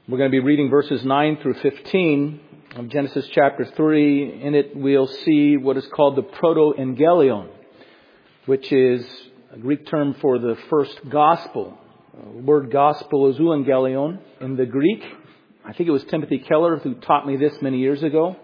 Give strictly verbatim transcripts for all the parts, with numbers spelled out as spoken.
We're going to be reading verses nine through fifteen of Genesis chapter three. In it, we'll see what is called the proto-evangelion, which is a Greek term for the first gospel. The word gospel is euangelion in the Greek. I think it was Timothy Keller who taught me this many years ago,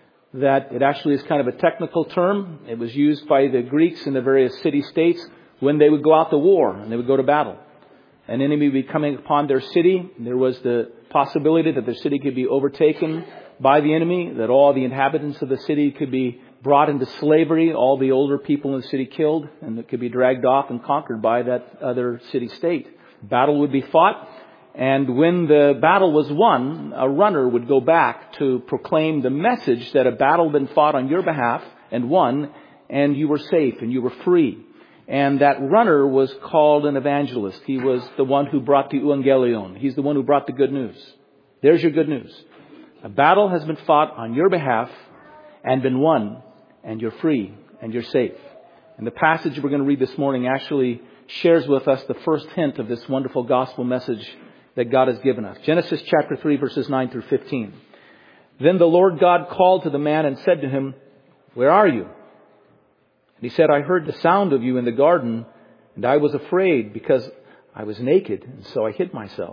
that it actually is kind of a technical term. It was used by the Greeks in the various city-states when they would go out to war and they would go to battle. An enemy would be coming upon their city. There was the possibility that their city could be overtaken by the enemy, that all the inhabitants of the city could be brought into slavery, all the older people in the city killed, and it could be dragged off and conquered by that other city-state. Battle would be fought, and when the battle was won, a runner would go back to proclaim the message that a battle had been fought on your behalf and won, and you were safe and you were free. And that runner was called an evangelist. He was the one who brought the euangelion. He's the one who brought the good news. There's your good news. A battle has been fought on your behalf and been won, and you're free and you're safe. And the passage we're going to read this morning actually shares with us the first hint of this wonderful gospel message that God has given us. Genesis chapter three, verses nine through fifteen. Then the Lord God called to the man and said to him, "Where are you?" And he said, "I heard the sound of you in the garden, and I was afraid because I was naked, and so I hid myself."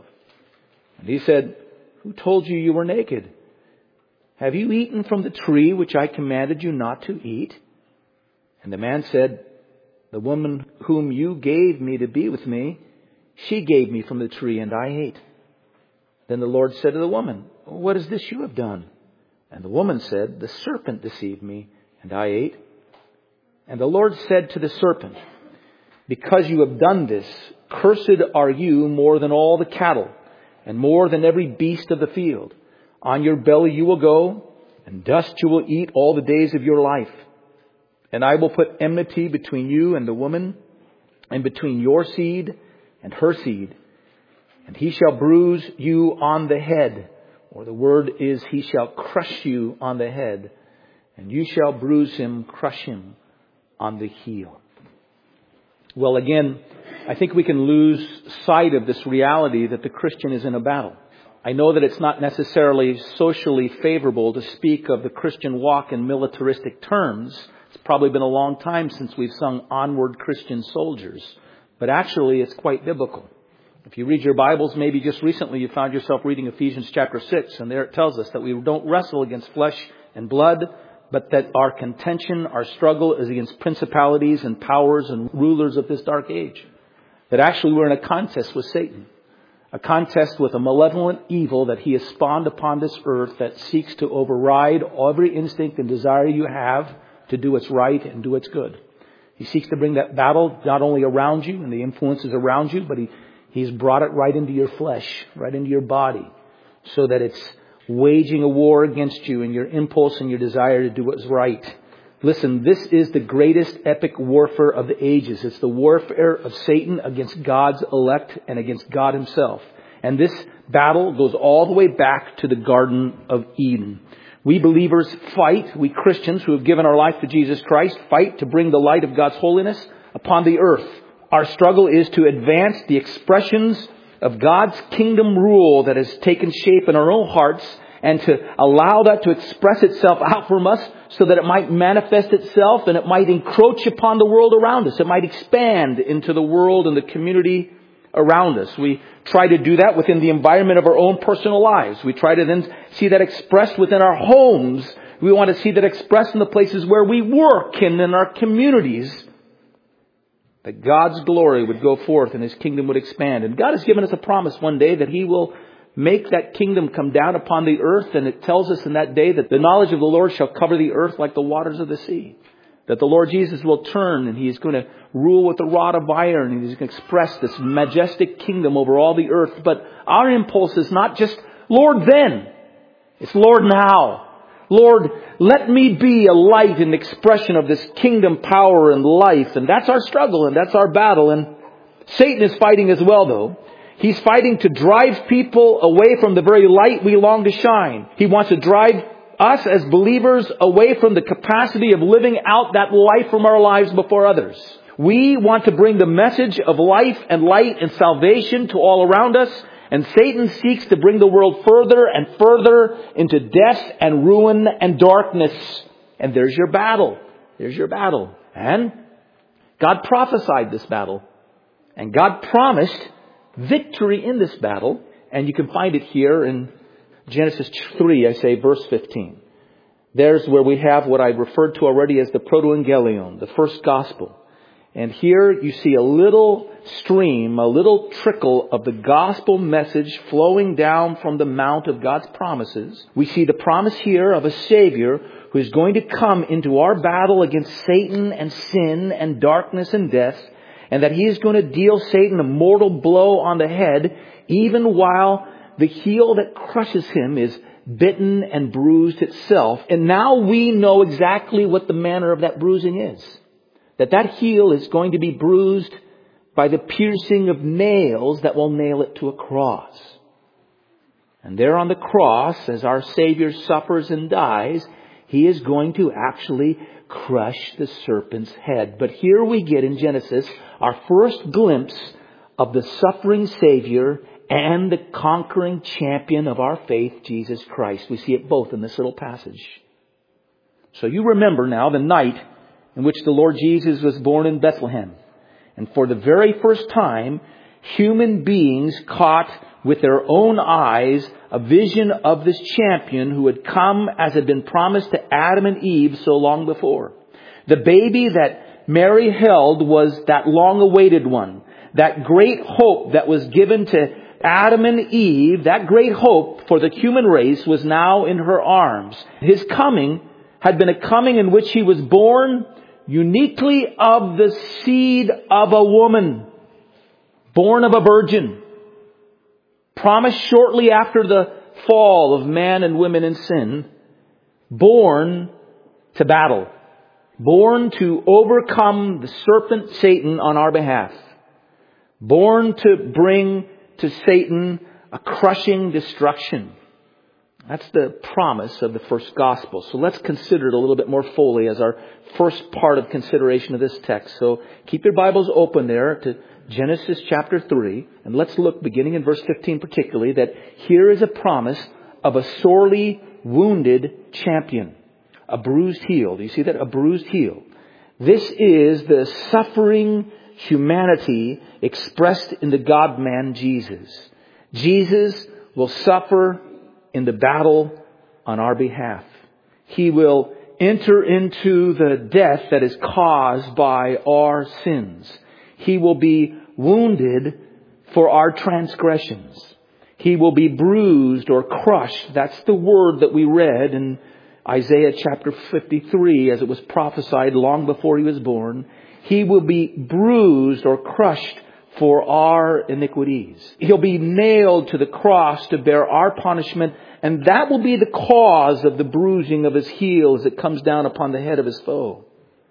And he said, "Who told you you were naked? Have you eaten from the tree which I commanded you not to eat?" And the man said, "The woman whom you gave me to be with me, she gave me from the tree, and I ate." Then the Lord said to the woman, "What is this you have done?" And the woman said, "The serpent deceived me, and I ate." And the Lord said to the serpent, "Because you have done this, cursed are you more than all the cattle, and more than every beast of the field. On your belly you will go, and dust you will eat all the days of your life. And I will put enmity between you and the woman, and between your seed and her seed. And he shall bruise you on the head," or the word is, "he shall crush you on the head, and you shall bruise him, crush him on the heel." Well, again, I think we can lose sight of this reality that the Christian is in a battle. I know that it's not necessarily socially favorable to speak of the Christian walk in militaristic terms. It's probably been a long time since we've sung "Onward Christian Soldiers." But actually, it's quite biblical. If you read your Bibles, maybe just recently you found yourself reading Ephesians chapter six, and there it tells us that we don't wrestle against flesh and blood, but that our contention, our struggle is against principalities and powers and rulers of this dark age. That actually we're in a contest with Satan. A contest with a malevolent evil that he has spawned upon this earth that seeks to override every instinct and desire you have to do what's right and do what's good. He seeks to bring that battle not only around you and the influences around you, but he, he's brought it right into your flesh, right into your body, so that it's waging a war against you and your impulse and your desire to do what's right. Listen, this is the greatest epic warfare of the ages. It's the warfare of Satan against God's elect and against God himself. And this battle goes all the way back to the Garden of Eden. We believers fight, we Christians who have given our life to Jesus Christ, fight to bring the light of God's holiness upon the earth. Our struggle is to advance the expressions of God's kingdom rule that has taken shape in our own hearts, and to allow that to express itself out from us so that it might manifest itself and it might encroach upon the world around us. It might expand into the world and the community around us. We try to do that within the environment of our own personal lives. We try to then see that expressed within our homes. We want to see that expressed in the places where we work and in our communities, that God's glory would go forth and his kingdom would expand. And God has given us a promise one day that he will make that kingdom come down upon the earth. And it tells us in that day that the knowledge of the Lord shall cover the earth like the waters of the sea. That the Lord Jesus will turn and he's going to rule with a rod of iron. And he's going to express this majestic kingdom over all the earth. But our impulse is not just, "Lord, then." It's, "Lord, now. Lord, let me be a light and expression of this kingdom power and life." And that's our struggle and that's our battle. And Satan is fighting as well, though. He's fighting to drive people away from the very light we long to shine. He wants to drive us as believers away from the capacity of living out that life from our lives before others. We want to bring the message of life and light and salvation to all around us. And Satan seeks to bring the world further and further into death and ruin and darkness. And there's your battle. There's your battle. And God prophesied this battle. And God promised victory in this battle. And you can find it here in Genesis three, I say, verse fifteen. There's where we have what I referred to already as the protoevangelion, the first gospel. And here you see a little stream, a little trickle of the gospel message flowing down from the mount of God's promises. We see the promise here of a Savior who is going to come into our battle against Satan and sin and darkness and death, and that He is going to deal Satan a mortal blow on the head, even while the heel that crushes him is bitten and bruised itself. And now we know exactly what the manner of that bruising is. That that heel is going to be bruised by the piercing of nails that will nail it to a cross. And there on the cross, as our Savior suffers and dies, He is going to actually crush the serpent's head. But here we get in Genesis our first glimpse of the suffering Savior and the conquering champion of our faith, Jesus Christ. We see it both in this little passage. So you remember now the night in which the Lord Jesus was born in Bethlehem. And for the very first time, human beings caught with their own eyes a vision of this champion who had come as had been promised to Adam and Eve so long before. The baby that Mary held was that long-awaited one. That great hope that was given to Adam and Eve, that great hope for the human race was now in her arms. His coming had been a coming in which He was born uniquely of the seed of a woman, born of a virgin, promised shortly after the fall of man and women in sin, born to battle, born to overcome the serpent Satan on our behalf, born to bring to Satan a crushing destruction. That's the promise of the first gospel. So let's consider it a little bit more fully as our first part of consideration of this text. So keep your Bibles open there to Genesis chapter three. And let's look, beginning in verse fifteen particularly, that here is a promise of a sorely wounded champion. A bruised heel. Do you see that? A bruised heel. This is the suffering humanity expressed in the God-man Jesus. Jesus will suffer in the battle on our behalf. He will enter into the death that is caused by our sins. He will be wounded for our transgressions. He will be bruised or crushed. That's the word that we read in Isaiah chapter fifty-three as it was prophesied long before He was born. He will be bruised or crushed for our iniquities. He'll be nailed to the cross to bear our punishment, and that will be the cause of the bruising of His heel as it comes down upon the head of His foe.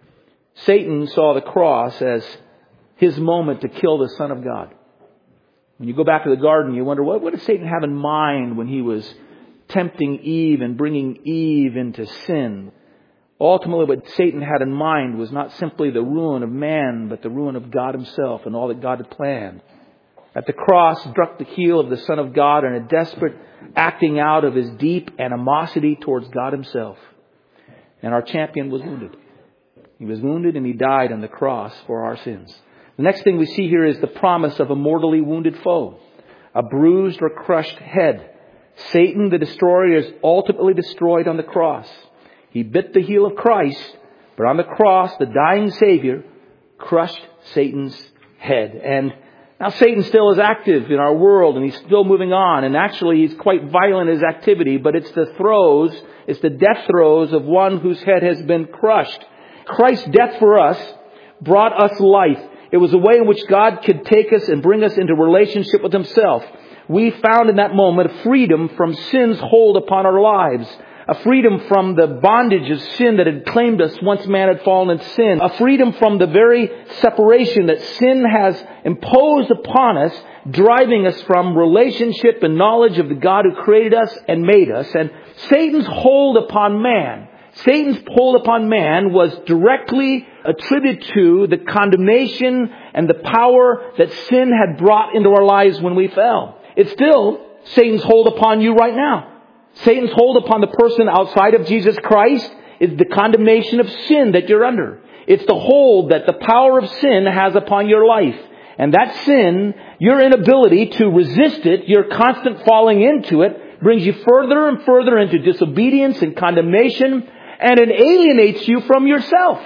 Satan saw the cross as his moment to kill the Son of God. When you go back to the garden, you wonder, what, what did Satan have in mind when he was tempting Eve and bringing Eve into sin? Ultimately, what Satan had in mind was not simply the ruin of man, but the ruin of God Himself and all that God had planned. At the cross, struck the heel of the Son of God in a desperate acting out of His deep animosity towards God Himself. And our champion was wounded. He was wounded and He died on the cross for our sins. The next thing we see here is the promise of a mortally wounded foe. A bruised or crushed head. Satan, the destroyer, is ultimately destroyed on the cross. He bit the heel of Christ, but on the cross, the dying Savior crushed Satan's head. And now Satan still is active in our world, and he's still moving on. And actually, he's quite violent in his activity, but it's the throes, it's the death throes of one whose head has been crushed. Christ's death for us brought us life. It was a way in which God could take us and bring us into relationship with Himself. We found in that moment a freedom from sin's hold upon our lives. A freedom from the bondage of sin that had claimed us once man had fallen in sin. A freedom from the very separation that sin has imposed upon us, driving us from relationship and knowledge of the God who created us and made us. And Satan's hold upon man, Satan's hold upon man was directly attributed to the condemnation and the power that sin had brought into our lives when we fell. it's still Satan's hold upon you right now. Satan's hold upon the person outside of Jesus Christ is the condemnation of sin that you're under. It's the hold that the power of sin has upon your life. And that sin, your inability to resist it, your constant falling into it, brings you further and further into disobedience and condemnation, and it alienates you from yourself.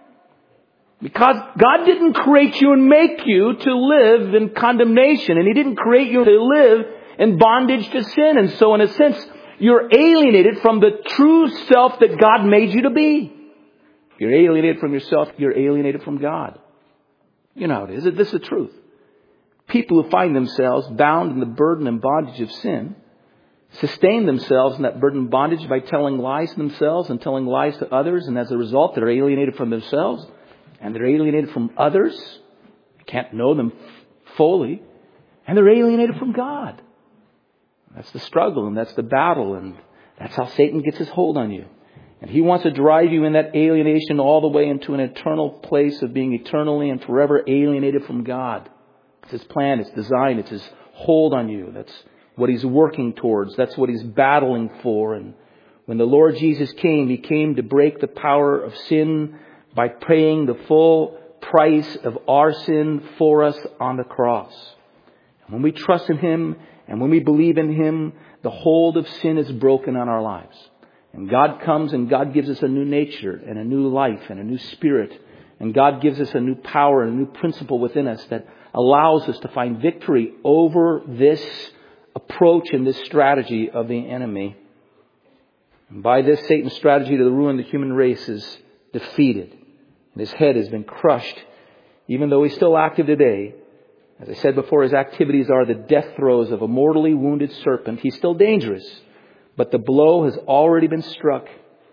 Because God didn't create you and make you to live in condemnation, and He didn't create you to live in bondage to sin. And so in a sense, you're alienated from the true self that God made you to be. You're alienated from yourself, you're alienated from God. You know how it is. This is the truth. People who find themselves bound in the burden and bondage of sin sustain themselves in that burden and bondage by telling lies to themselves and telling lies to others. And as a result, they're alienated from themselves and they're alienated from others. You can't know them fully. And they're alienated from God. That's the struggle and that's the battle. And that's how Satan gets his hold on you. And he wants to drive you in that alienation all the way into an eternal place of being eternally and forever alienated from God. It's his plan, it's design, it's his hold on you. That's what he's working towards. That's what he's battling for. And when the Lord Jesus came, He came to break the power of sin by paying the full price of our sin for us on the cross. And when we trust in Him and when we believe in Him, the hold of sin is broken on our lives. And God comes and God gives us a new nature and a new life and a new spirit. And God gives us a new power and a new principle within us that allows us to find victory over this approach and this strategy of the enemy. And by this, Satan's strategy to ruin the human race is defeated. And his head has been crushed. Even though he's still active today, as I said before, his activities are the death throes of a mortally wounded serpent. He's still dangerous. But the blow has already been struck,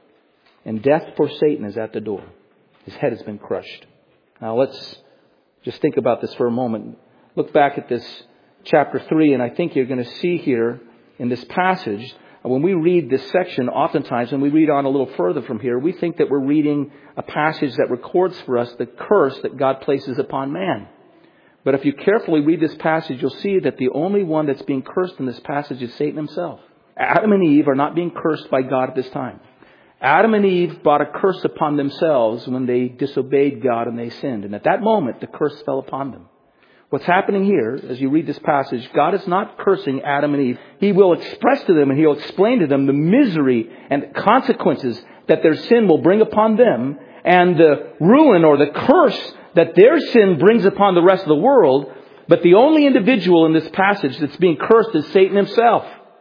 and death for Satan is at the door. His head has been crushed. Now let's just think about this for a moment. Look back at this chapter three, and I think you're going to see here in this passage, when we read this section, oftentimes when we read on a little further from here, we think that we're reading a passage that records for us the curse that God places upon man. But if you carefully read this passage, you'll see that the only one that's being cursed in this passage is Satan himself. Adam and Eve are not being cursed by God at this time. Adam and Eve brought a curse upon themselves when they disobeyed God and they sinned. And at that moment, the curse fell upon them. What's happening here, as you read this passage, God is not cursing Adam and Eve. He will express to them and He'll explain to them the misery and consequences that their sin will bring upon them and the ruin or the curse that their sin brings upon the rest of the world. But the only individual in this passage that's being cursed is Satan himself.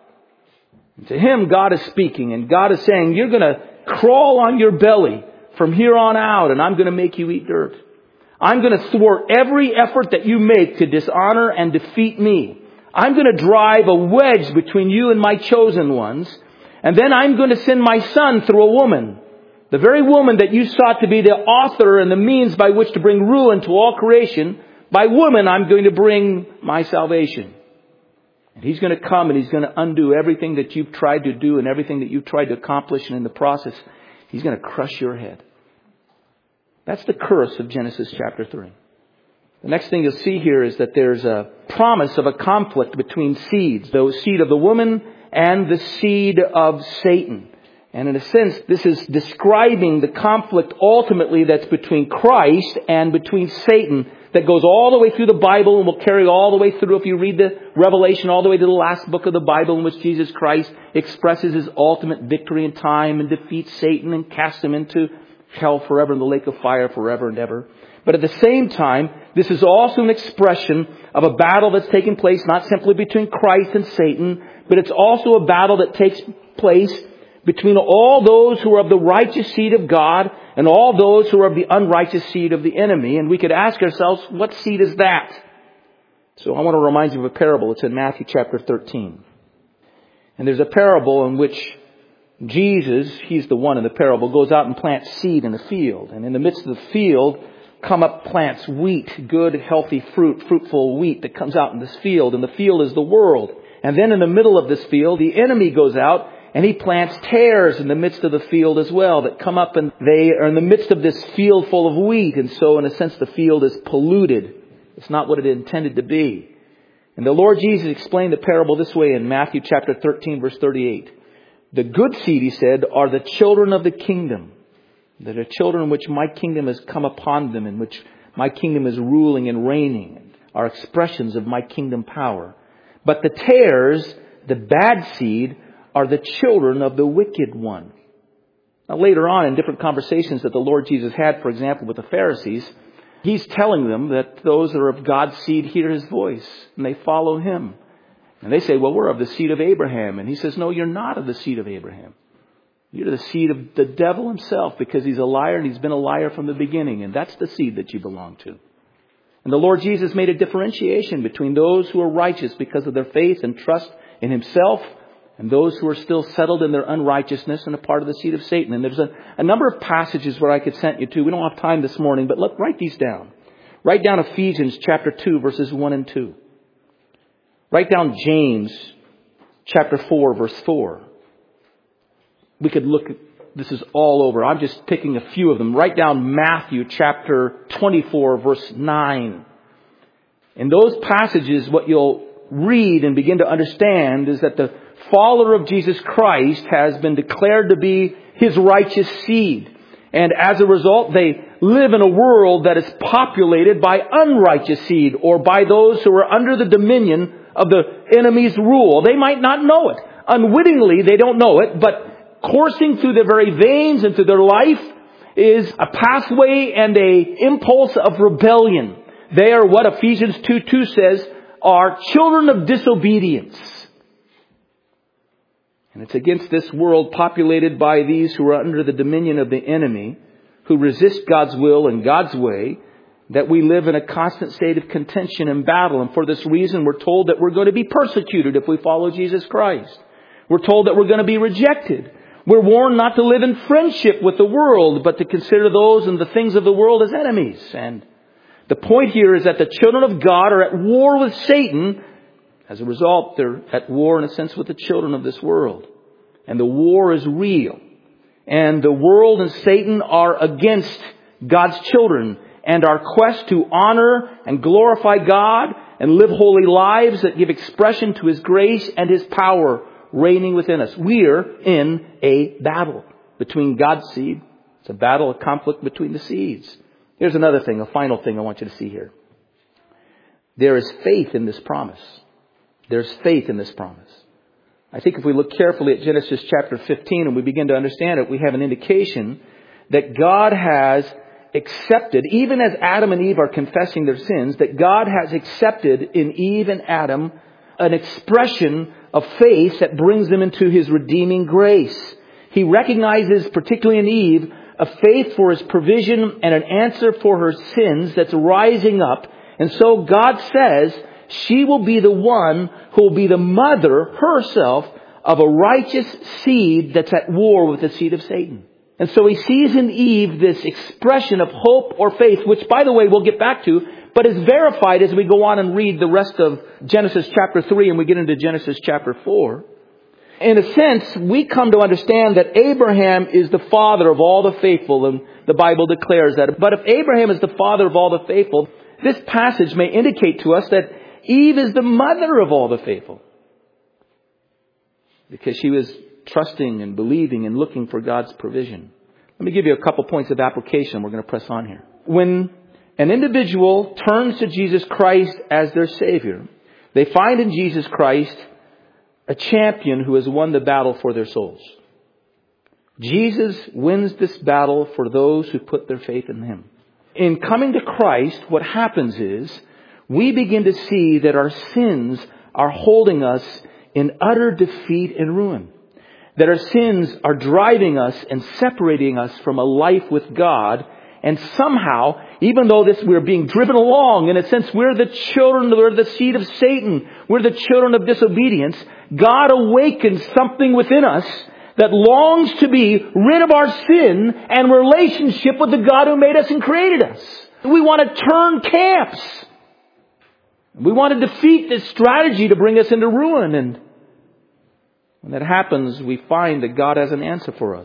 To him, God is speaking, and God is saying, you're going to crawl on your belly from here on out, and I'm going to make you eat dirt. I'm going to thwart every effort that you make to dishonor and defeat me. I'm going to drive a wedge between you and my chosen ones, and then I'm going to send my Son through a woman. The very woman that you sought to be the author and the means by which to bring ruin to all creation, by woman I'm going to bring my salvation. And He's going to come and He's going to undo everything that you've tried to do and everything that you've tried to accomplish. And in the process, He's going to crush your head. That's the curse of Genesis chapter three. The next thing you'll see here is that there's a promise of a conflict between seeds. The seed of the woman and the seed of Satan. And in a sense, this is describing the conflict ultimately that's between Christ and between Satan, that goes all the way through the Bible and will carry all the way through, if you read the Revelation, all the way to the last book of the Bible, in which Jesus Christ expresses His ultimate victory in time and defeats Satan and casts him into hell forever in the lake of fire forever and ever. But at the same time, this is also an expression of a battle that's taking place not simply between Christ and Satan, but it's also a battle that takes place between all those who are of the righteous seed of God and all those who are of the unrighteous seed of the enemy. And we could ask ourselves, what seed is that? So I want to remind you of a parable. It's in Matthew chapter thirteen. And there's a parable in which Jesus, He's the one in the parable, goes out and plants seed in the field. And in the midst of the field come up plants, wheat, good, healthy fruit, fruitful wheat that comes out in this field. And the field is the world. And then in the middle of this field, the enemy goes out and he plants tares in the midst of the field as well that come up, and they are in the midst of this field full of wheat. And so in a sense, the field is polluted. It's not what it intended to be. And the Lord Jesus explained the parable this way in Matthew chapter thirteen, verse thirty-eight. The good seed, he said, are the children of the kingdom. That are children in which my kingdom has come upon them, in which my kingdom is ruling and reigning, are expressions of my kingdom power. But the tares, the bad seed, are the children of the wicked one. Now later on in different conversations that the Lord Jesus had, for example, with the Pharisees, He's telling them that those that are of God's seed hear His voice and they follow Him. And they say, well, we're of the seed of Abraham. And He says, no, you're not of the seed of Abraham. You're the seed of the devil himself, because he's a liar and he's been a liar from the beginning. And that's the seed that you belong to. And the Lord Jesus made a differentiation between those who are righteous because of their faith and trust in Himself, and those who are still settled in their unrighteousness and a part of the seed of Satan. And there's a, a number of passages where I could send you to. We don't have time this morning, but look, write these down. Write down Ephesians chapter two, verses one and two. Write down James chapter four, verse four. We could look at, this is all over. I'm just picking a few of them. Write down Matthew chapter twenty-four, verse nine. In those passages, what you'll read and begin to understand is that the follower of Jesus Christ has been declared to be His righteous seed. And as a result, they live in a world that is populated by unrighteous seed, or by those who are under the dominion of the enemy's rule. They might not know it. Unwittingly, they don't know it, but coursing through their very veins and through their life is a pathway and a impulse of rebellion. They are what Ephesians two two says are children of disobedience. And it's against this world populated by these who are under the dominion of the enemy, who resist God's will and God's way, that we live in a constant state of contention and battle. And for this reason, we're told that we're going to be persecuted if we follow Jesus Christ. We're told that we're going to be rejected. We're warned not to live in friendship with the world, but to consider those and the things of the world as enemies. And the point here is that the children of God are at war with Satan. As a result, they're at war in a sense with the children of this world. And the war is real. And the world and Satan are against God's children. And our quest to honor and glorify God and live holy lives that give expression to His grace and His power reigning within us. We're in a battle between God's seed. It's a battle, a conflict between the seeds. Here's another thing, a final thing I want you to see here. There is faith in this promise. There's faith in this promise. I think if we look carefully at Genesis chapter fifteen and we begin to understand it, we have an indication that God has accepted, even as Adam and Eve are confessing their sins, that God has accepted in Eve and Adam an expression of faith that brings them into His redeeming grace. He recognizes, particularly in Eve, a faith for His provision and an answer for her sins that's rising up. And so God says she will be the one who will be the mother herself of a righteous seed that's at war with the seed of Satan. And so He sees in Eve this expression of hope or faith, which, by the way, we'll get back to, but is verified as we go on and read the rest of Genesis chapter three and we get into Genesis chapter four. In a sense, we come to understand that Abraham is the father of all the faithful, and the Bible declares that. But if Abraham is the father of all the faithful, this passage may indicate to us that Eve is the mother of all the faithful, because she was trusting and believing and looking for God's provision. Let me give you a couple points of application. We're going to press on here. When an individual turns to Jesus Christ as their Savior, they find in Jesus Christ a champion who has won the battle for their souls. Jesus wins this battle for those who put their faith in Him. In coming to Christ, what happens is we begin to see that our sins are holding us in utter defeat and ruin. That our sins are driving us and separating us from a life with God. And somehow, even though this we're being driven along, in a sense, we're the children, we're the seed of Satan, we're the children of disobedience, God awakens something within us that longs to be rid of our sin and relationship with the God who made us and created us. We want to turn camps. We want to defeat this strategy to bring us into ruin. And when that happens, we find that God has an answer for us.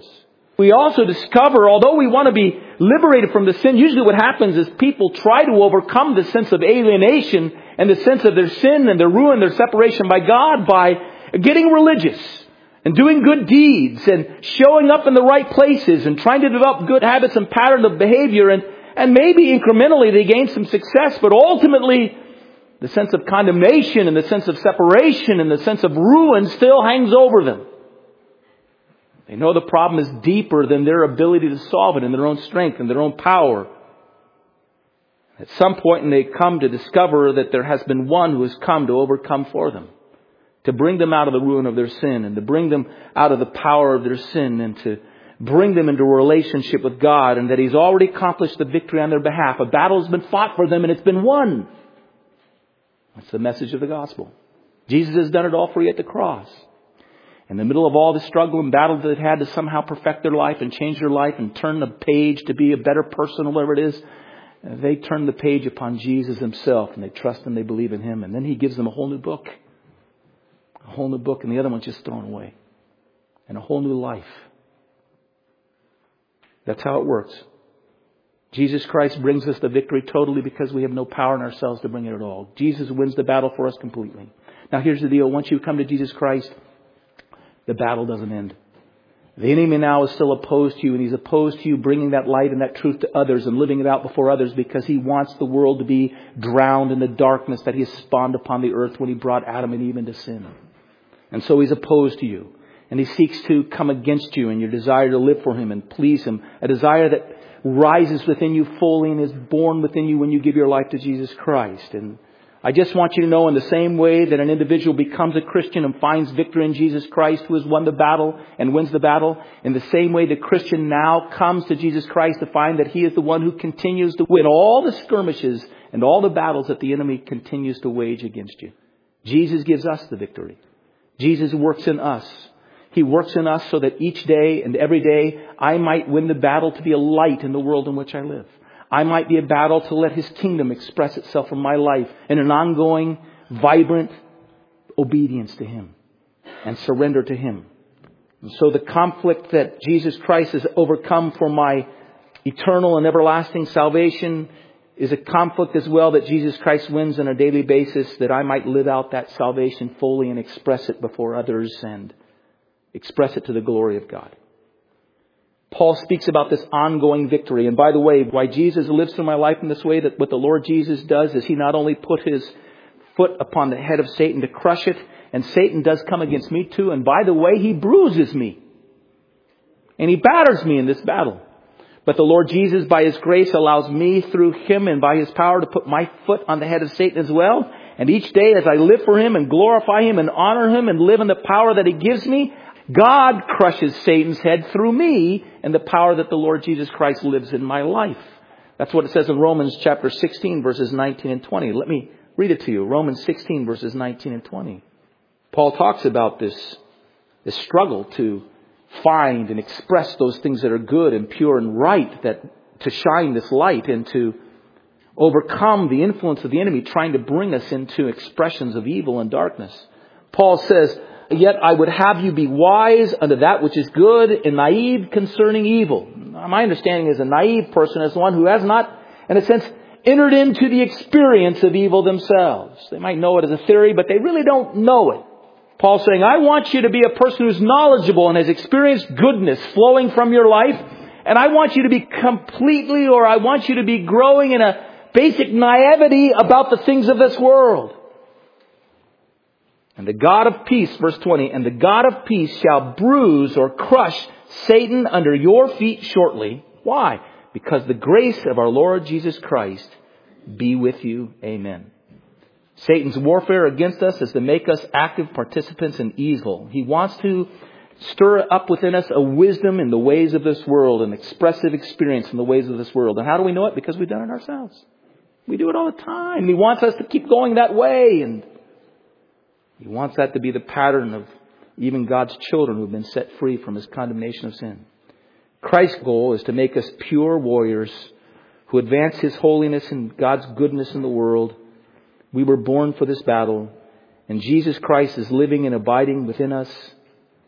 We also discover, although we want to be liberated from the sin, usually what happens is people try to overcome the sense of alienation and the sense of their sin and their ruin, their separation by God by getting religious and doing good deeds and showing up in the right places and trying to develop good habits and patterns of behavior. And, and maybe incrementally they gain some success, but ultimately the sense of condemnation and the sense of separation and the sense of ruin still hangs over them. They know the problem is deeper than their ability to solve it in their own strength and their own power. At some point they come to discover that there has been one who has come to overcome for them, to bring them out of the ruin of their sin and to bring them out of the power of their sin and to bring them into a relationship with God, and that He's already accomplished the victory on their behalf. A battle has been fought for them and it's been won. That's the message of the gospel. Jesus has done it all for you at the cross. In the middle of all the struggle and battle that they've had to somehow perfect their life and change their life and turn the page to be a better person or whatever it is, they turn the page upon Jesus Himself and they trust and they believe in Him. And then He gives them a whole new book. A whole new book, and the other one's just thrown away. And a whole new life. That's how it works. Jesus Christ brings us the victory totally because we have no power in ourselves to bring it at all. Jesus wins the battle for us completely. Now here's the deal. Once you come to Jesus Christ, the battle doesn't end. The enemy now is still opposed to you, and he's opposed to you bringing that light and that truth to others and living it out before others, because he wants the world to be drowned in the darkness that he has spawned upon the earth when he brought Adam and Eve into sin. And so he's opposed to you, and he seeks to come against you and your desire to live for him and please him, a desire that rises within you fully and is born within you when you give your life to Jesus Christ. And I just want you to know, in the same way that an individual becomes a Christian and finds victory in Jesus Christ, who has won the battle and wins the battle, in the same way the Christian now comes to Jesus Christ to find that He is the one who continues to win all the skirmishes and all the battles that the enemy continues to wage against you. Jesus gives us the victory. Jesus works in us. He works in us so that each day and every day I might win the battle to be a light in the world in which I live. I might be a battle to let His kingdom express itself in my life in an ongoing, vibrant obedience to Him and surrender to Him. And so the conflict that Jesus Christ has overcome for my eternal and everlasting salvation is a conflict as well that Jesus Christ wins on a daily basis, that I might live out that salvation fully and express it before others and express it to the glory of God. Paul speaks about this ongoing victory. And by the way, why Jesus lives through my life in this way, that what the Lord Jesus does is He not only put His foot upon the head of Satan to crush it, and Satan does come against me too. And by the way, he bruises me. And he batters me in this battle. But the Lord Jesus, by His grace, allows me through Him and by His power to put my foot on the head of Satan as well. And each day as I live for Him and glorify Him and honor Him and live in the power that He gives me, God crushes Satan's head through me and the power that the Lord Jesus Christ lives in my life. That's what it says in Romans chapter sixteen, verses nineteen and twenty. Let me read it to you. Romans sixteen, verses nineteen and twenty. Paul talks about this, this struggle to find and express those things that are good and pure and right, that to shine this light and to overcome the influence of the enemy trying to bring us into expressions of evil and darkness. Paul says, "Yet I would have you be wise unto that which is good and naive concerning evil." My understanding is a naive person is one who has not, in a sense, entered into the experience of evil themselves. They might know it as a theory, but they really don't know it. Paul's saying, I want you to be a person who's knowledgeable and has experienced goodness flowing from your life. And I want you to be completely, or I want you to be growing in a basic naivety about the things of this world. And the God of peace, verse twenty, and the God of peace shall bruise or crush Satan under your feet shortly. Why? Because the grace of our Lord Jesus Christ be with you. Amen. Satan's warfare against us is to make us active participants in evil. He wants to stir up within us a wisdom in the ways of this world, an expressive experience in the ways of this world. And how do we know it? Because we've done it ourselves. We do it all the time. He wants us to keep going that way, and He wants that to be the pattern of even God's children who have been set free from His condemnation of sin. Christ's goal is to make us pure warriors who advance His holiness and God's goodness in the world. We were born for this battle, and Jesus Christ is living and abiding within us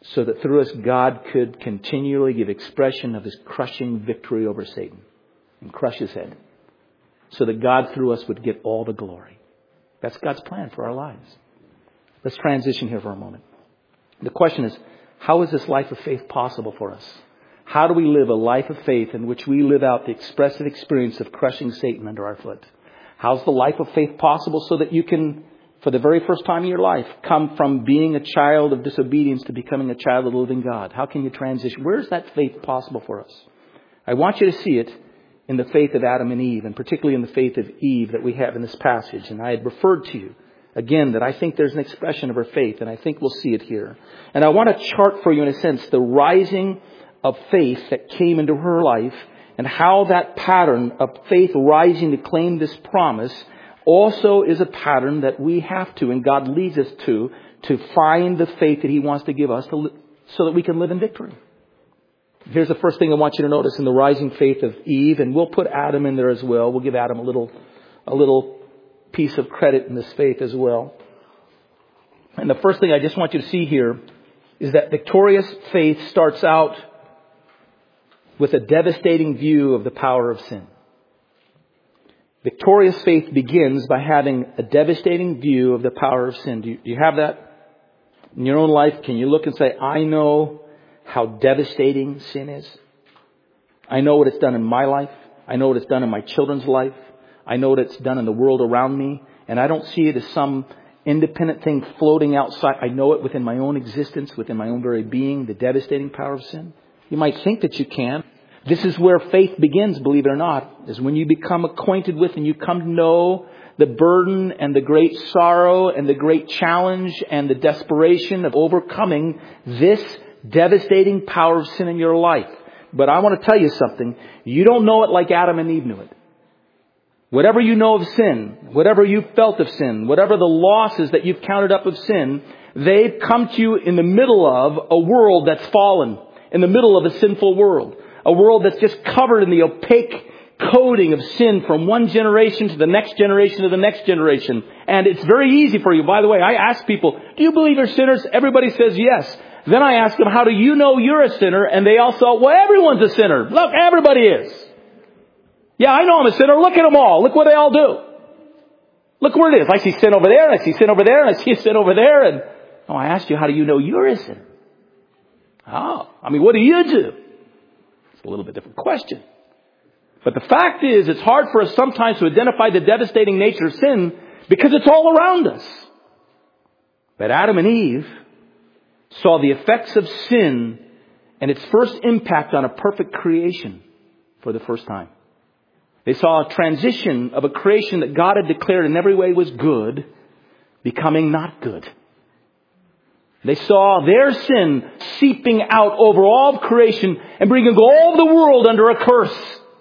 so that through us God could continually give expression of His crushing victory over Satan and crush his head, so that God through us would get all the glory. That's God's plan for our lives. Let's transition here for a moment. The question is, how is this life of faith possible for us? How do we live a life of faith in which we live out the expressive experience of crushing Satan under our foot? How's the life of faith possible so that you can, for the very first time in your life, come from being a child of disobedience to becoming a child of the living God? How can you transition? Where is that faith possible for us? I want you to see it in the faith of Adam and Eve, and particularly in the faith of Eve that we have in this passage. And I had referred to you again that I think there's an expression of her faith, and I think we'll see it here. And I want to chart for you, in a sense, the rising of faith that came into her life, and how that pattern of faith rising to claim this promise also is a pattern that we have to, and God leads us to, to find the faith that He wants to give us to, so that we can live in victory. Here's the first thing I want you to notice in the rising faith of Eve, and we'll put Adam in there as well. We'll give Adam a little, a little piece of credit in this faith as well. And the first thing I just want you to see here is that victorious faith starts out with a devastating view of the power of sin. Victorious faith begins by having a devastating view of the power of sin. Do you, do you have that in your own life? Can you look and say, I know how devastating sin is? I know what it's done in my life. I know what it's done in my children's life. I know what it's done in the world around me. And I don't see it as some independent thing floating outside. I know it within my own existence, within my own very being, the devastating power of sin. You might think that you can. This is where faith begins, believe it or not, is when you become acquainted with and you come to know the burden and the great sorrow and the great challenge and the desperation of overcoming this devastating power of sin in your life. But I want to tell you something. You don't know it like Adam and Eve knew it. Whatever you know of sin, whatever you've felt of sin, whatever the losses that you've counted up of sin, they've come to you in the middle of a world that's fallen. In the middle of a sinful world. A world that's just covered in the opaque coating of sin from one generation to the next generation to the next generation. And it's very easy for you. By the way, I ask people, do you believe you're sinners? Everybody says yes. Then I ask them, how do you know you're a sinner? And they all say, well, everyone's a sinner. Look, everybody is. Yeah, I know I'm a sinner. Look at them all. Look what they all do. Look where it is. I see sin over there, and I see sin over there, and I see sin over there. And oh, I asked you, how do you know you're a sinner? Oh, I mean, what do you do? It's a little bit different question. But the fact is, it's hard for us sometimes to identify the devastating nature of sin because it's all around us. But Adam and Eve saw the effects of sin and its first impact on a perfect creation for the first time. They saw a transition of a creation that God had declared in every way was good, becoming not good. They saw their sin seeping out over all of creation and bringing all the world under a curse.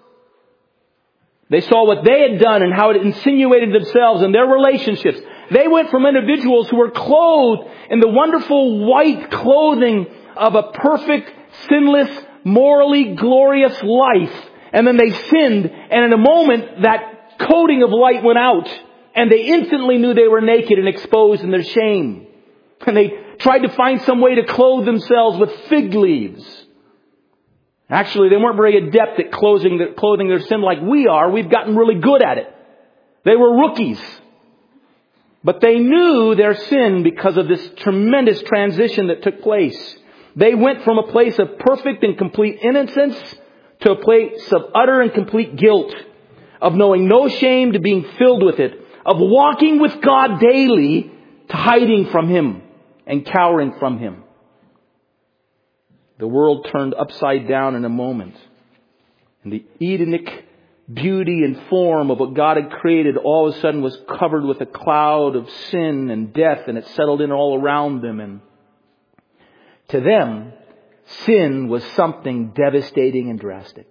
They saw what they had done and how it insinuated themselves and their relationships. They went from individuals who were clothed in the wonderful white clothing of a perfect, sinless, morally glorious life. And then they sinned, and in a moment that coating of light went out, and they instantly knew they were naked and exposed in their shame. And they tried to find some way to clothe themselves with fig leaves. Actually, they weren't very adept at clothing their, clothing their sin like we are. We've gotten really good at it. They were rookies. But they knew their sin because of this tremendous transition that took place. They went from a place of perfect and complete innocence to a place of utter and complete guilt. Of knowing no shame to being filled with it. Of walking with God daily to hiding from Him and cowering from Him. The world turned upside down in a moment. And the Edenic beauty and form of what God had created all of a sudden was covered with a cloud of sin and death, and it settled in all around them. And to them, sin was something devastating and drastic.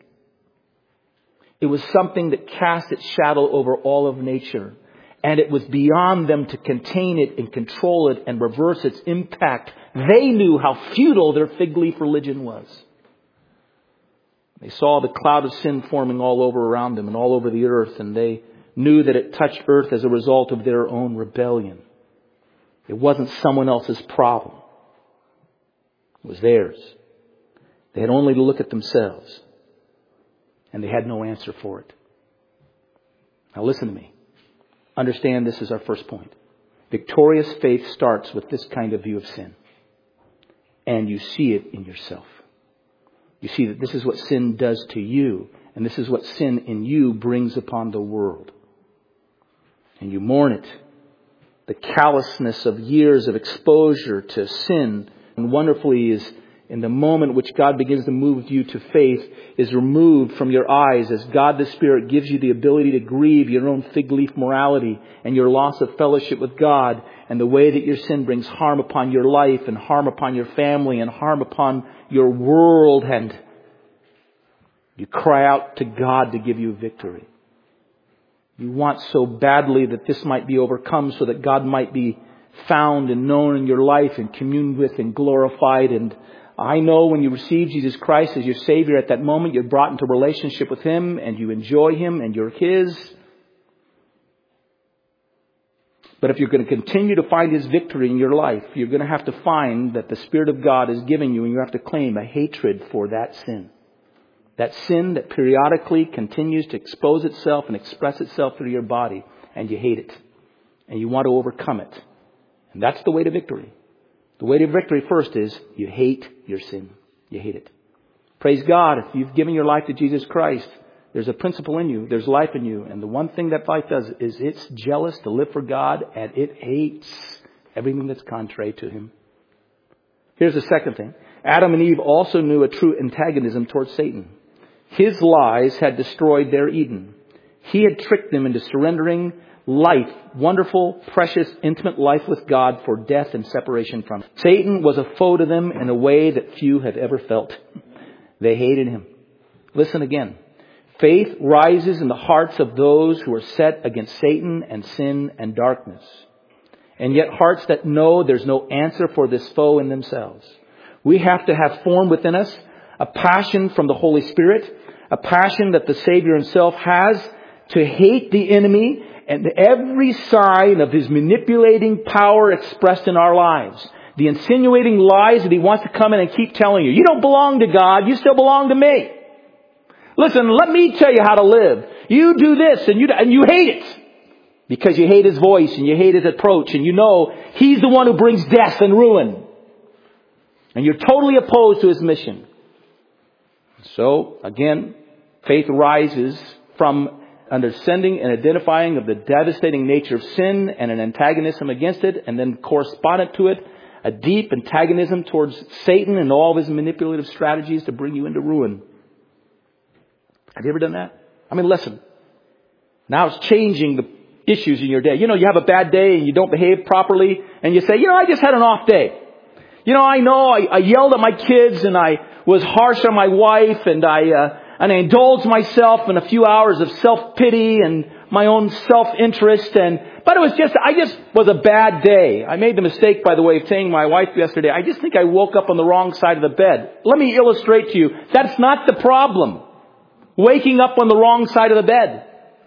It was something that cast its shadow over all of nature. And it was beyond them to contain it and control it and reverse its impact. They knew how futile their fig leaf religion was. They saw the cloud of sin forming all over around them and all over the earth. And they knew that it touched earth as a result of their own rebellion. It wasn't someone else's problem. It was theirs. They had only to look at themselves. And they had no answer for it. Now listen to me. Understand this is our first point. Victorious faith starts with this kind of view of sin. And you see it in yourself. You see that this is what sin does to you. And this is what sin in you brings upon the world. And you mourn it. The callousness of years of exposure to sin, and wonderfully is in the moment which God begins to move you to faith, is removed from your eyes as God the Spirit gives you the ability to grieve your own fig leaf morality and your loss of fellowship with God and the way that your sin brings harm upon your life and harm upon your family and harm upon your world. And you cry out to God to give you victory. You want so badly that this might be overcome so that God might be found and known in your life and communed with and glorified. And I know when you receive Jesus Christ as your Savior, at that moment you're brought into relationship with Him and you enjoy Him and you're His. But if you're going to continue to find His victory in your life, you're going to have to find that the Spirit of God is giving you, and you have to claim a hatred for that sin. That sin that periodically continues to expose itself and express itself through your body, and you hate it. And you want to overcome it. And that's the way to victory. The way to victory first is you hate your sin. You hate it. Praise God, if you've given your life to Jesus Christ, there's a principle in you. There's life in you. And the one thing that life does is it's jealous to live for God, and it hates everything that's contrary to Him. Here's the second thing. Adam and Eve also knew a true antagonism towards Satan. His lies had destroyed their Eden. He had tricked them into surrendering life, wonderful, precious, intimate life with God for death and separation from Him. Satan was a foe to them in a way that few have ever felt. They hated him. Listen again. Faith rises in the hearts of those who are set against Satan and sin and darkness. And yet hearts that know there's no answer for this foe in themselves. We have to have formed within us a passion from the Holy Spirit, a passion that the Savior Himself has to hate the enemy and every sign of his manipulating power expressed in our lives. The insinuating lies that he wants to come in and keep telling you. You don't belong to God, you still belong to me. Listen, let me tell you how to live. You do this and you and you hate it. Because you hate his voice and you hate his approach and you know he's the one who brings death and ruin. And you're totally opposed to his mission. So, again, faith rises from understanding and identifying of the devastating nature of sin and an antagonism against it, and then correspondent to it, a deep antagonism towards Satan and all of his manipulative strategies to bring you into ruin. Have you ever done that? I mean, listen. Now it's changing the issues in your day. You know, you have a bad day and you don't behave properly, and you say, you know, I just had an off day. You know, I know I, I yelled at my kids and I was harsh on my wife and I uh, and I indulged myself in a few hours of self-pity and my own self-interest. And but it was just, I just was a bad day. I made the mistake, by the way, of saying to my wife yesterday, I just think I woke up on the wrong side of the bed. Let me illustrate to you, that's not the problem. Waking up on the wrong side of the bed.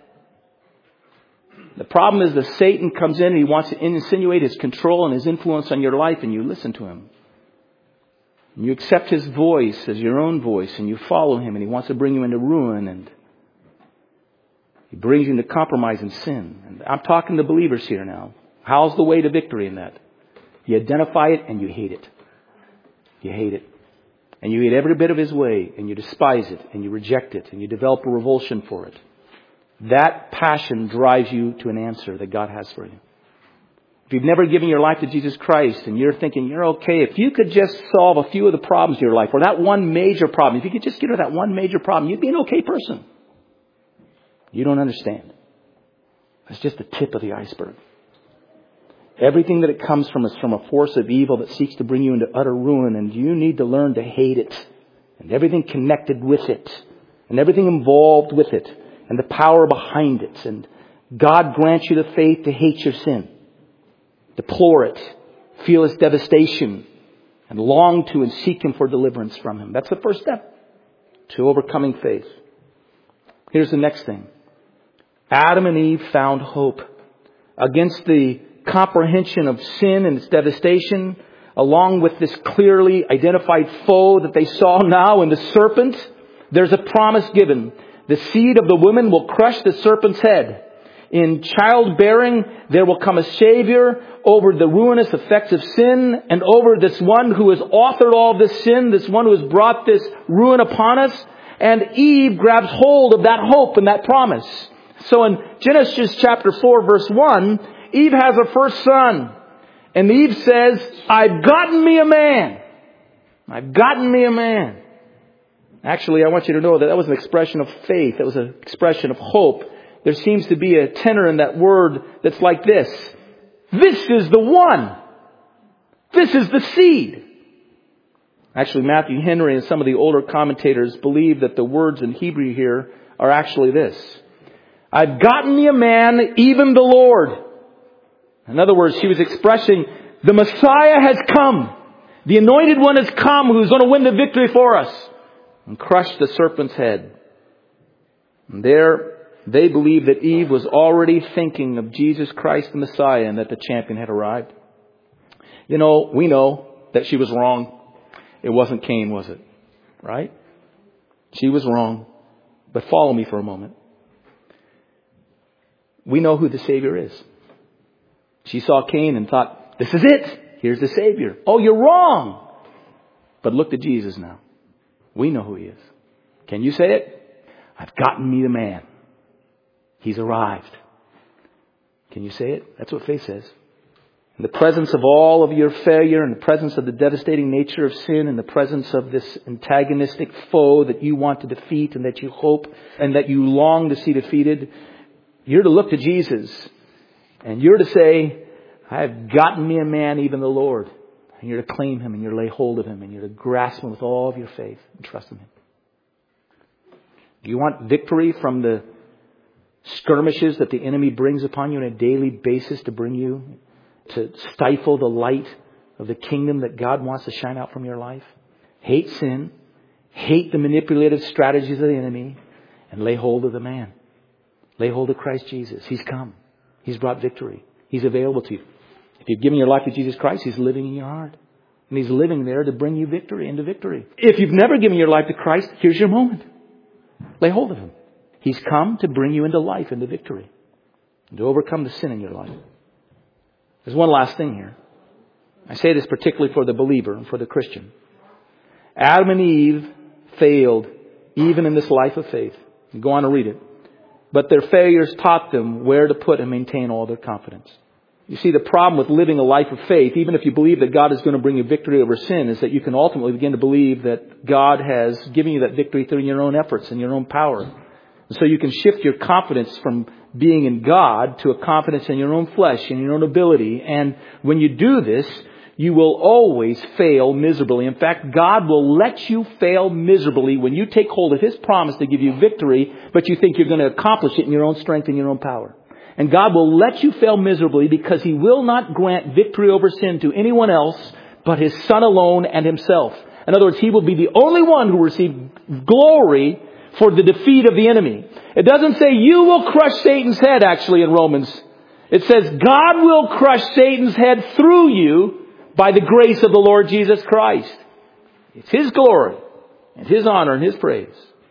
The problem is that Satan comes in and he wants to insinuate his control and his influence on your life, and you listen to him. And you accept his voice as your own voice and you follow him, and he wants to bring you into ruin, and he brings you into compromise and sin. And I'm talking to believers here now. How's the way to victory in that? You identify it and you hate it. You hate it. And you hate every bit of his way, and you despise it, and you reject it, and you develop a revulsion for it. That passion drives you to an answer that God has for you. If you've never given your life to Jesus Christ and you're thinking, you're okay, if you could just solve a few of the problems in your life, or that one major problem, if you could just get rid of that one major problem, you'd be an okay person. You don't understand. That's just the tip of the iceberg. Everything that it comes from is from a force of evil that seeks to bring you into utter ruin, and you need to learn to hate it, and everything connected with it, and everything involved with it, and the power behind it. And God grants you the faith to hate your sin, deplore it, feel its devastation, and long to and seek Him for deliverance from Him. That's the first step to overcoming faith. Here's the next thing. Adam and Eve found hope against the comprehension of sin and its devastation, along with this clearly identified foe that they saw now in the serpent, there's a promise given. The seed of the woman will crush the serpent's head. In childbearing, there will come a Savior over the ruinous effects of sin and over this one who has authored all this sin, this one who has brought this ruin upon us. And Eve grabs hold of that hope and that promise. So in Genesis chapter four, verse one, Eve has her first son. And Eve says, I've gotten me a man. I've gotten me a man. Actually, I want you to know that that was an expression of faith. That was an expression of hope. There seems to be a tenor in that word that's like this. This is the one. This is the seed. Actually, Matthew Henry and some of the older commentators believe that the words in Hebrew here are actually this. I've gotten me a man, even the Lord. In other words, she was expressing, the Messiah has come. The anointed one has come who's going to win the victory for us. And crush the serpent's head. And there, they believe that Eve was already thinking of Jesus Christ the Messiah and that the champion had arrived. You know, we know that she was wrong. It wasn't Cain, was it? Right? She was wrong. But follow me for a moment. We know who the Savior is. She saw Cain and thought, this is it. Here's the Savior. Oh, you're wrong. But look to Jesus now. We know who He is. Can you say it? I've gotten me the man. He's arrived. Can you say it? That's what faith says. In the presence of all of your failure, in the presence of the devastating nature of sin, in the presence of this antagonistic foe that you want to defeat and that you hope and that you long to see defeated, you're to look to Jesus and you're to say, I've gotten me a man, even the Lord. And you're to claim Him and you're to lay hold of Him and you're to grasp Him with all of your faith and trust in Him. Do you want victory from the skirmishes that the enemy brings upon you on a daily basis to bring you, to stifle the light of the kingdom that God wants to shine out from your life? Hate sin, hate the manipulative strategies of the enemy, and lay hold of the man. Lay hold of Christ Jesus. He's come. He's brought victory. He's available to you. If you've given your life to Jesus Christ, He's living in your heart. And He's living there to bring you victory into victory. If you've never given your life to Christ, here's your moment. Lay hold of Him. He's come to bring you into life, into victory. And to overcome the sin in your life. There's one last thing here. I say this particularly for the believer and for the Christian. Adam and Eve failed even in this life of faith. You go on to read it. But their failures taught them where to put and maintain all their confidence. You see, the problem with living a life of faith, even if you believe that God is going to bring you victory over sin, is that you can ultimately begin to believe that God has given you that victory through your own efforts and your own power. And so you can shift your confidence from being in God to a confidence in your own flesh and your own ability. And when you do this, you will always fail miserably. In fact, God will let you fail miserably when you take hold of His promise to give you victory, but you think you're going to accomplish it in your own strength and your own power. And God will let you fail miserably because He will not grant victory over sin to anyone else but His Son alone and Himself. In other words, He will be the only one who will receive glory for the defeat of the enemy. It doesn't say you will crush Satan's head, actually, in Romans. It says God will crush Satan's head through you by the grace of the Lord Jesus Christ. It's His glory and His honor and His praise.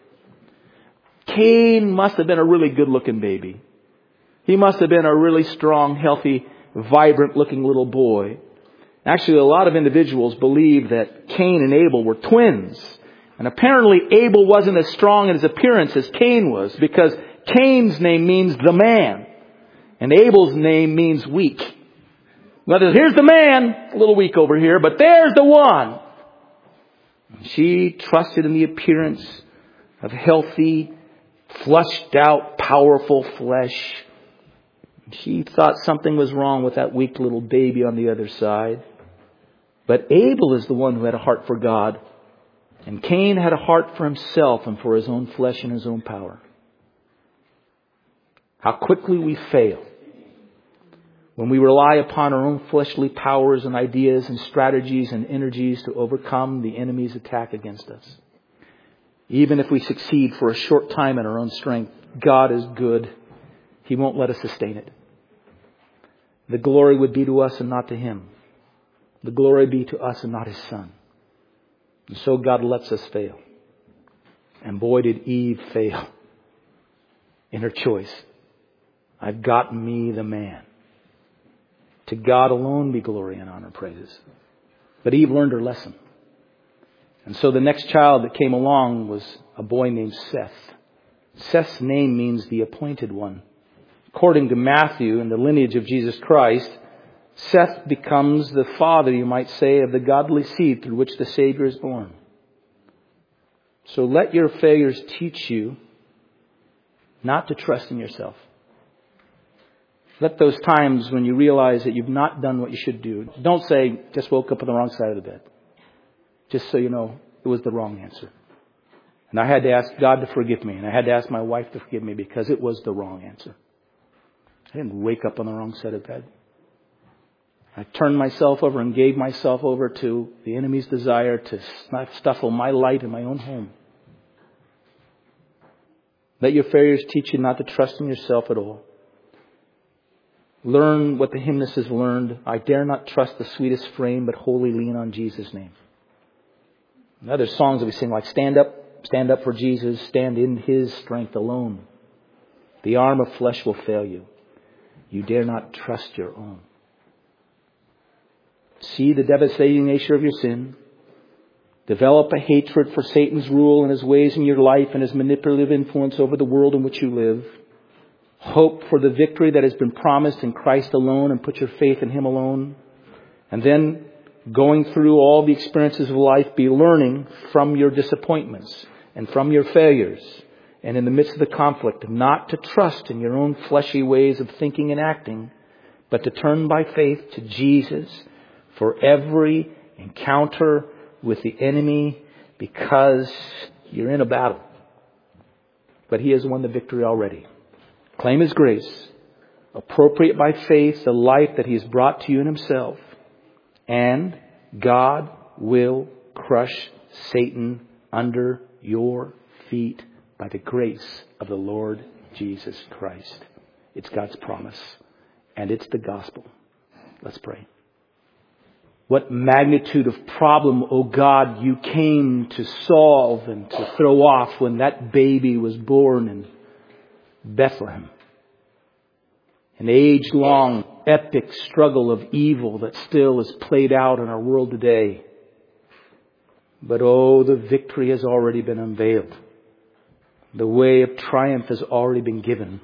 Cain must have been a really good-looking baby. He must have been a really strong, healthy, vibrant-looking little boy. Actually, a lot of individuals believe that Cain and Abel were twins. And apparently Abel wasn't as strong in his appearance as Cain was, because Cain's name means the man. And Abel's name means weak. Well, here's the man, a little weak over here, but there's the one. She trusted in the appearance of healthy, flushed out, powerful flesh. She thought something was wrong with that weak little baby on the other side. But Abel is the one who had a heart for God. And Cain had a heart for himself and for his own flesh and his own power. How quickly we fail when we rely upon our own fleshly powers and ideas and strategies and energies to overcome the enemy's attack against us. Even if we succeed for a short time in our own strength, God is good. He won't let us sustain it. The glory would be to us and not to Him. the glory be to us and not His Son. And so God lets us fail. And boy, did Eve fail in her choice. I've got me the man. To God alone be glory and honor and praises. But Eve learned her lesson. And so the next child that came along was a boy named Seth. Seth's name means the appointed one. According to Matthew and the lineage of Jesus Christ, Seth becomes the father, you might say, of the godly seed through which the Savior is born. So let your failures teach you not to trust in yourself. Let those times when you realize that you've not done what you should do, don't say, just woke up on the wrong side of the bed. Just so you know, it was the wrong answer. And I had to ask God to forgive me. And I had to ask my wife to forgive me because it was the wrong answer. I didn't wake up on the wrong side of bed. I turned myself over and gave myself over to the enemy's desire to stifle my light in my own home. Let your failures teach you not to trust in yourself at all. Learn what the hymnist has learned. I dare not trust the sweetest frame, but wholly lean on Jesus' name. And other songs that we sing like stand up, stand up for Jesus, stand in His strength alone. The arm of flesh will fail you. You dare not trust your own. See the devastating nature of your sin. Develop a hatred for Satan's rule and his ways in your life and his manipulative influence over the world in which you live. Hope for the victory that has been promised in Christ alone and put your faith in Him alone. And then, going through all the experiences of life, be learning from your disappointments and from your failures. And in the midst of the conflict, not to trust in your own fleshy ways of thinking and acting, but to turn by faith to Jesus for every encounter with the enemy, because you're in a battle. But He has won the victory already. Claim His grace. Appropriate by faith the life that He has brought to you in Himself. And God will crush Satan under your feet by the grace of the Lord Jesus Christ. It's God's promise. And it's the gospel. Let's pray. What magnitude of problem, O God, you came to solve and to throw off when that baby was born in Bethlehem. An age-long, epic struggle of evil that still is played out in our world today. But oh, the victory has already been unveiled. The way of triumph has already been given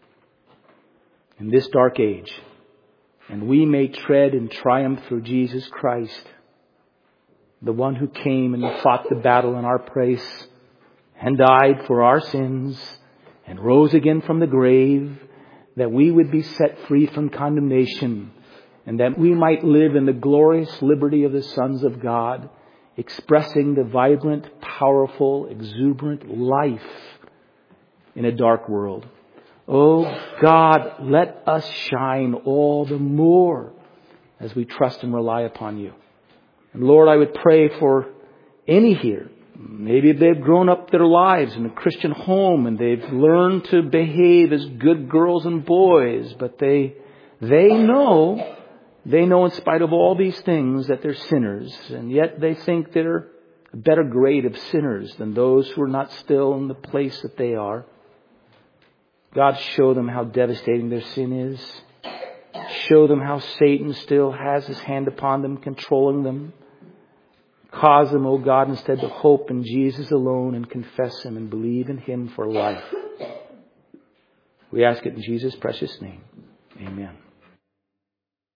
in this dark age. And we may tread in triumph through Jesus Christ, the one who came and fought the battle in our place and died for our sins and rose again from the grave, that we would be set free from condemnation and that we might live in the glorious liberty of the sons of God, expressing the vibrant, powerful, exuberant life in a dark world. Oh God, let us shine all the more as we trust and rely upon You. And Lord, I would pray for any here. Maybe they've grown up their lives in a Christian home and they've learned to behave as good girls and boys, but they they know, they know in spite of all these things that they're sinners, and yet they think they're a better grade of sinners than those who are not still in the place that they are. God, show them how devastating their sin is. Show them how Satan still has his hand upon them, controlling them. Cause them, O God, instead to hope in Jesus alone and confess Him and believe in Him for life. We ask it in Jesus' precious name. Amen.